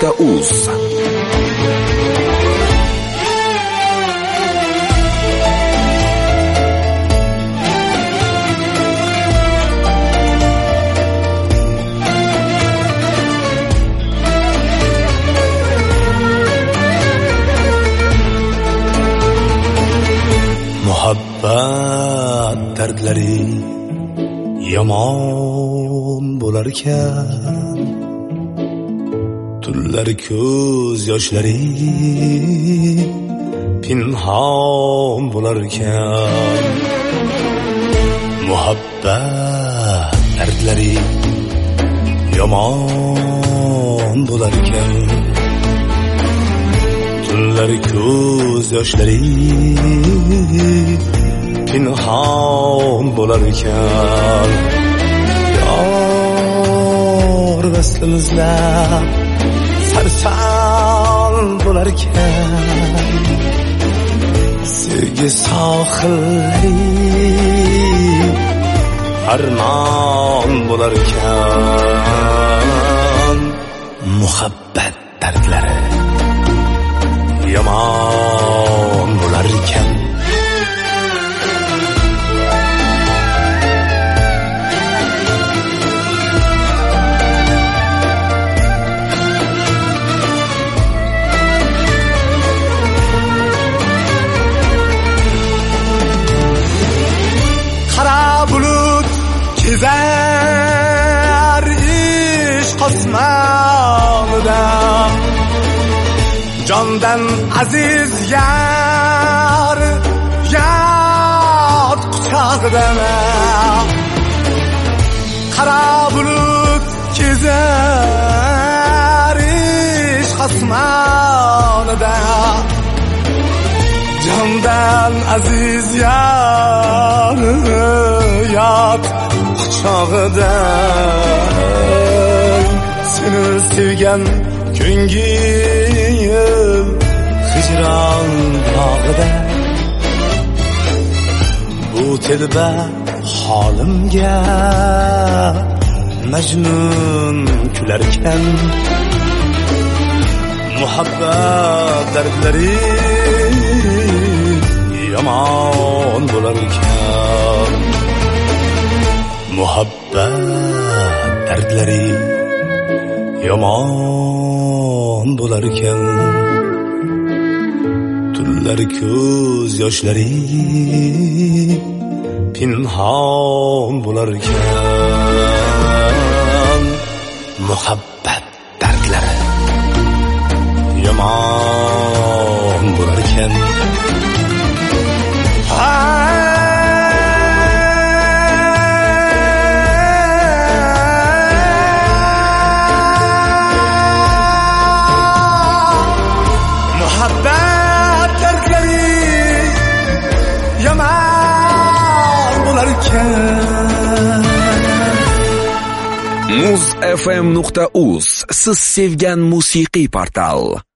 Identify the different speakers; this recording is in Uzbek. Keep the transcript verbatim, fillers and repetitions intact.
Speaker 1: nuqta uz.
Speaker 2: Muhabbat dardlari yomon bo'lar ekan, tunlar ko'z yoshlari pinhon bo'lar ekan. Muhabbat dardlari yomon bo'lar ekan, tunlar ko'z yoshlari pinhon bo'lar ekan. Yor vaslimizda sarson bo'lar ekan, sevgi sohillari armon bo'lar ekan. Muhabbat dardlari yomon bo'lar ekan.
Speaker 3: Qara bulut kezar ishq osmonida, jondan aziz yar yot quchog'ida. Qara bulut kezar ishq osmonida, jondan aziz yar yot quchog'ida. Seni sevgan ko'ngil hijron bog'ida, bu telba holimga Majnun kular ekan. Muhabbat dardlari yomon bo'lar ekan. Muhabbat dardlari yomon bo'lar ekan, tunlar ko'z yoshlari pinhon bo'lar ekan. Muhabbat dardlari yomon bo'lar ekan. Muhabbat dardlari yomon bo'lar ekan.
Speaker 1: muz f m nuqta uz siz sevgan musiqiy portal.